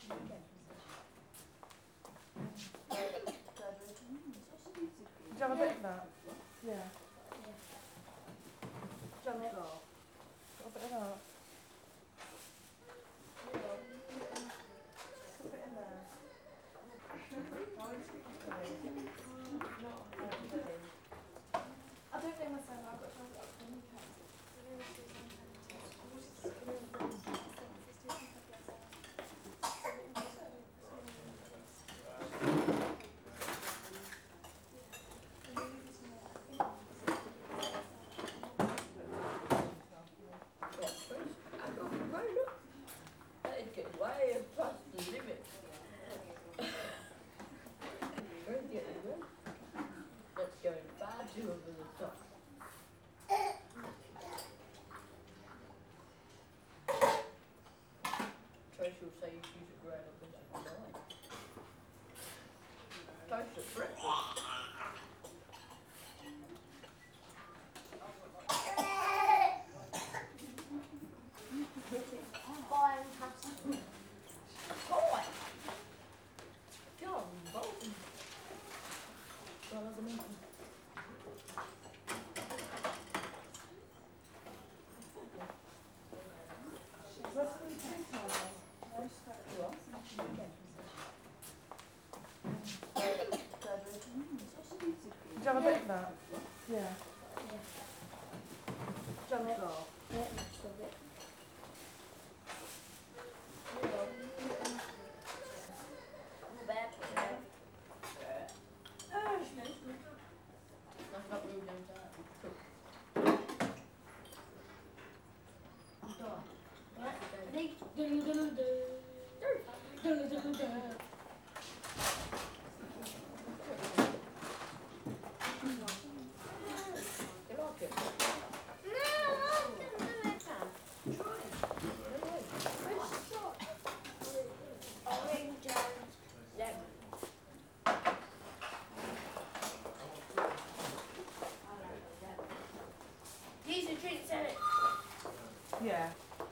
Do you have a bit of that? Yeah. John, it. Got a bit of that. Put it in there. I don't know myself. I've got to have it up for the weekend. That is getting way past the limit. We're getting good. That's going far too over the top. Tracy will say she's a grown up and she's nine. Toast at breakfast. Boy! John Bolton. Well, as a meeting. What's the weekend time? What? Do you have a bit of that? Yeah. John, it. That's not real down to You like it? Yeah. These are drinks in it. Yeah.